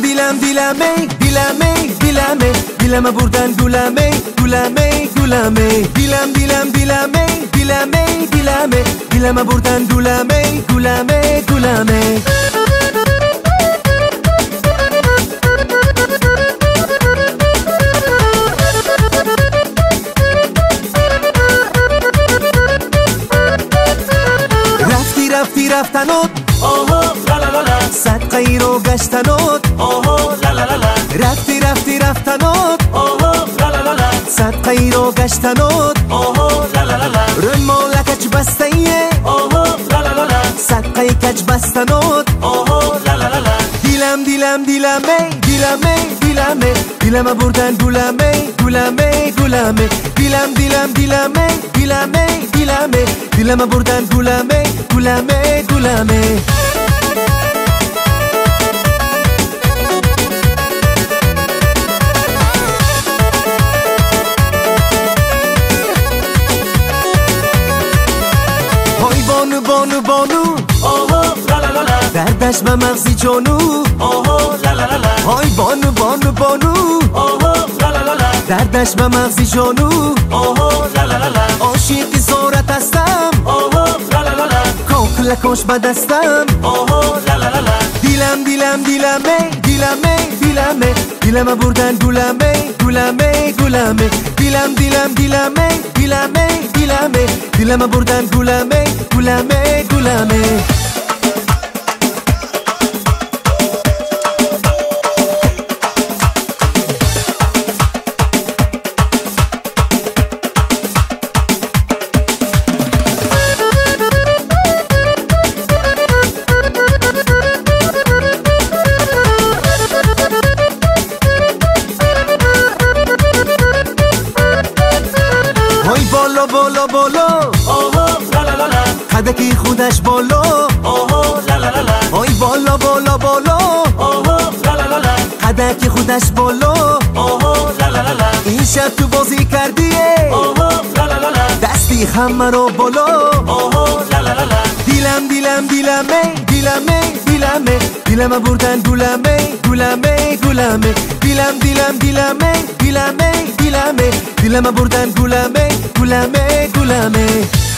دیلم بردن گلمه دیلم بردن گلمه رفتی رفتنات لا لا لا لا صد غیرو گشتنات لا لا لا لا رفتی رفتنات لا لا لا لا صد غیرو گشتنات لا لا لا لا رمالا کچ بستیه لا لا لا لا صد غی کچ بستنات لا لا لا لا دیلم بردن گلمه دیلم بردن گلمه های بانو لا لا لا لا دردش به مغزی جانو لا لا لا لا های بانو لا لا لا لا دردش به مغزی جانو لا لا لا لا عاشقی زارت هستم لا لا لا لا کاکلکاش بدستم لا لا لا لا دیلم بردن گلمه دیلم بردن گلمه بالا لا لا لا لا قدکی خودش بالا لا لا لا لا ای بالا لا لا لا لا قدکی خودش بالا لا لا لا لا این شب تو بازی کردیه لا لا لا لا دستی همه رو بالا لا لا لا لا دیلم بردن گلمه دیلم بردن گلمه